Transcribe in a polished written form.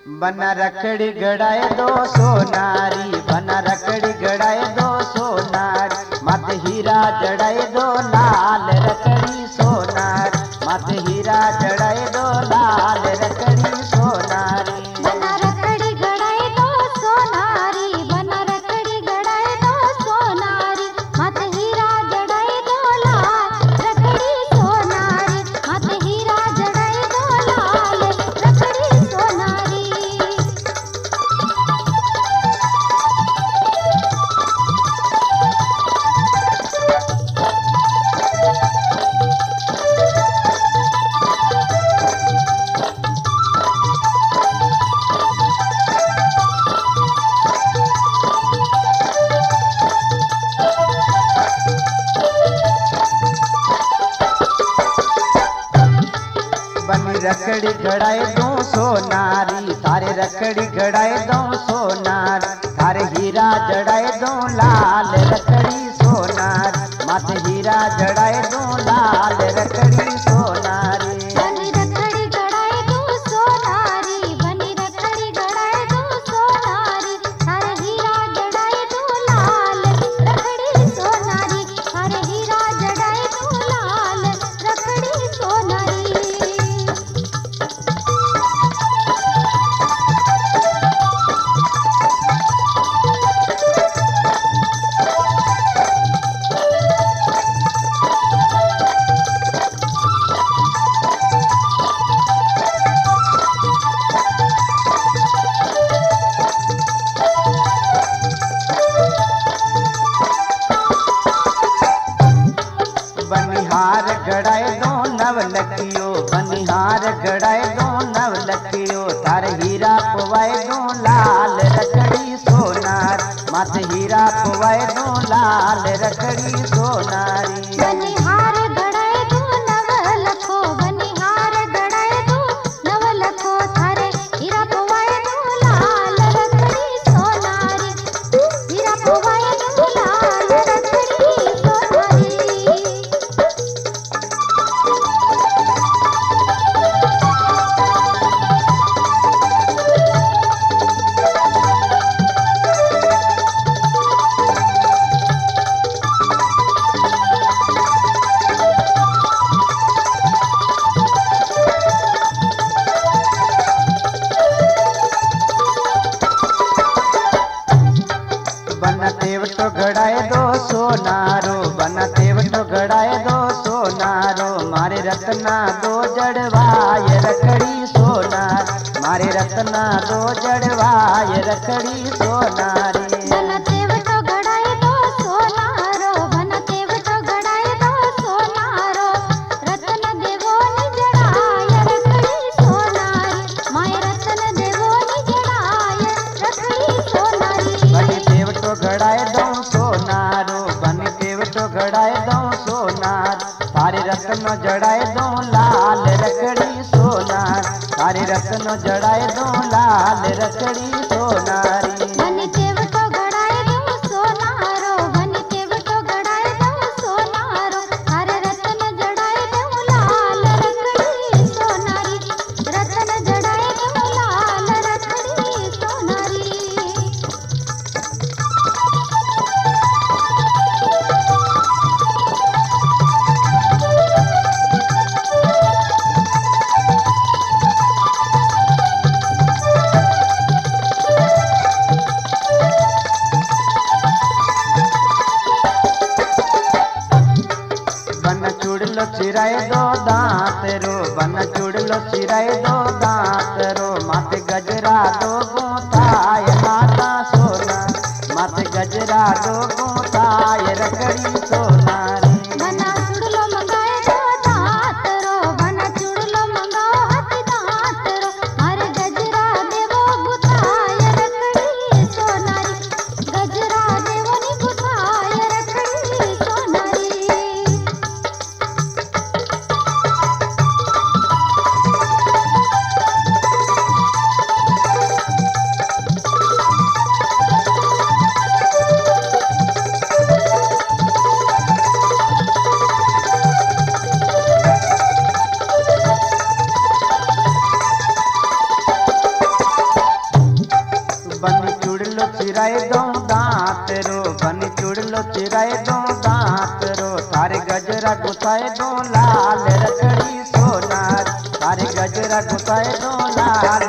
बना रखड़ी गड़ाए दो सोनारी, बना रखड़ी गड़ाए दो सोनारी, मत हीरा जड़ाए दो लाल रखड़ी सोनार, मत हीरा जड़ाए दो लाल रखड़ी सोनारी। बना रखड़ी गड़ाए दो सोनारी, बना रखड़ी गड़ाए दो सोनारी, मत हीरा जड़ाए दो लाल रखड़ी सोनारी, मत हीरा जड़ाए दो लाल रखड़ी सोनारी। बनी रखड़ी गड़ाए दो सोनारी, थारे रखड़ी गड़ाए दो सोनार, थारे हीरा जड़ाए दो लाल रखड़ी सोनार, मत हीरा जड़ाए दो लाल रखड़ी सोनारी। बनी रखड़ी गड़ाए दो सोनारी, बनी रखड़ी गड़ाए दो सोनारी, थारे हीरा जड़ाए दो लाल रखड़ी सोनारी, थारे हीरा जड़ाए दो लाल रखड़ी सोनारी। बनिहार गड़ाए दो नवलखियो, बनिहार गड़ाए दो नवलखियो, थारे हीरा पवाए दो लाल रखड़ी सोनार, मत हीरा पवाए दो लाल रखड़ी सोनारी। बनिहार गड़ाए दो नवलखो, बनिहार गड़ाए दो नवलखो, थारे हीरा पवाए दो लाल रखड़ी सोनारी, हीरा पवाए दो लाल रखड़ी सोनारी। बनतेव तो गड़ाए दो सोनारो, बनतेव तो गड़ाए दो सोनारो, मारे रत्ना दो जड़वाए रखड़ी सोनार, मारे रत्ना दो जड़वाए रखड़ी सोनारी। बनतेव तो गड़ाए दो सोनारो, बनतेव तो गड़ाए दो सोनारो, रत्न देवो नि जड़ाए रखड़ी सोनारी, माय रत्न देवो नि जड़ाए रखड़ी सोनारी। बनतेव तो गड़ाए दो सोनारो, बनतेव तो गड़ाए दो सोनार, थारे रत्न जड़ाए दो लाल रखड़ी सोनार, थारे रत्न जड़ाए दो लाल रखड़ी सोनारी। बनतेव तो गड़ाए दो सोनारो, बनतेव तो गड़ाए दो सोनारो, थारे रत्न जड़ाए दो लाल रखड़ी सोनारी, रत्न जड़ाए दो लाल रखड़ी सोनारी। बन चुड़लो चिराए दो दांत रो, बन चुड़लो चिराए दो दांत रो, माथे गजरा दो गोताय माता सोना, माथे गजरा दो गोताय रखड़ी सोनारी। बना चुड़लो मंगाए दो दांत रो, बना चुड़लो मंगाओ हाथी दांत रो, मारे गजरा देवो गुथाय रखड़ी सोनारी, गजरा देवो नि गुथाय रखड़ी सोनारी। चूड़लो चिराए दो दांत रो बनी चूड़लो चिराए दो दांत रो थारे गजरा गुसाए दो लाल रखड़ी सोनार थारे गजरा गुसाए दो लाल